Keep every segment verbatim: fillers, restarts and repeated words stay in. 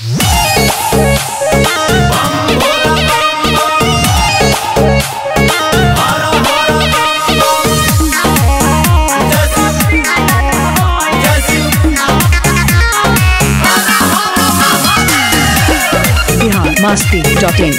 masti dot in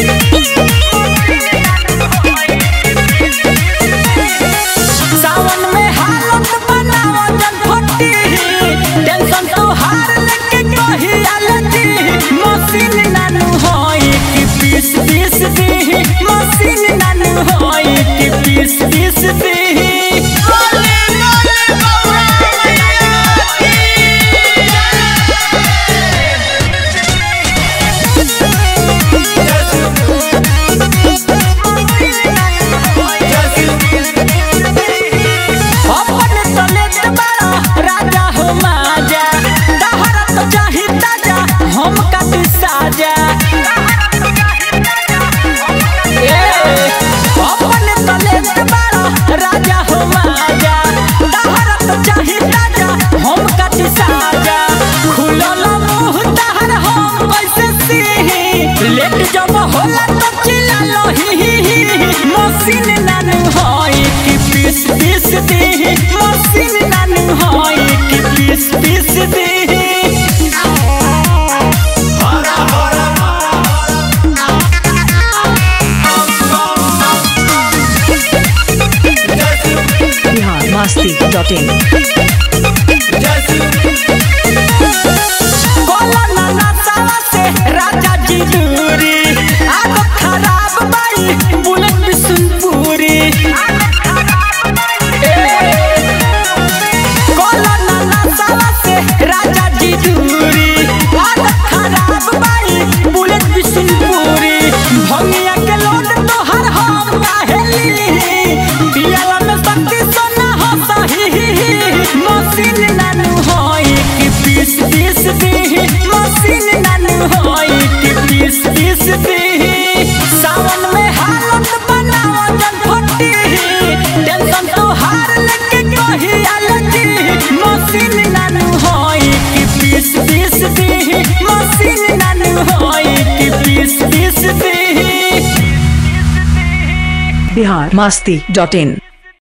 सावन में हालत बनाओ जन फटी टेंशन तो हार लेके कही आलती मशीन नानू होई कि पीस पीस दी मशीन नानू होई कि पीस पीस दी राजा हो माजा तहरा तो चाही ताजा हम कट साजा खुलल मुंह तहर हम कैसे सीही लेट जब होला तो चिल्ला लही मशीन नानू होई कि पीस पीस दी मशीन नानू होई कि पीस पीस दी masti dot in कोला ना सावा से राजा जी दूरी आदत खराब बाई बुलेट बिसुनपुरी कोला ना सावा से राजा जी दूरी आदत खराब बाई बुलेट बिसुनपुरी भंगिया के लोड तो हर हम काहेली पियाला में शक्ति सोना हो सही मशीन नानू होई कि पीस पीस दी मशीन नानू होई कि पीस पीस दी सावन में हालत बनाओ जन फटी टेंशन तो हार लेके कही आलती मशीन नानू होई कि पीस पीस दी मशीन नानू होई कि पीस पीस दी Bihar masti dot in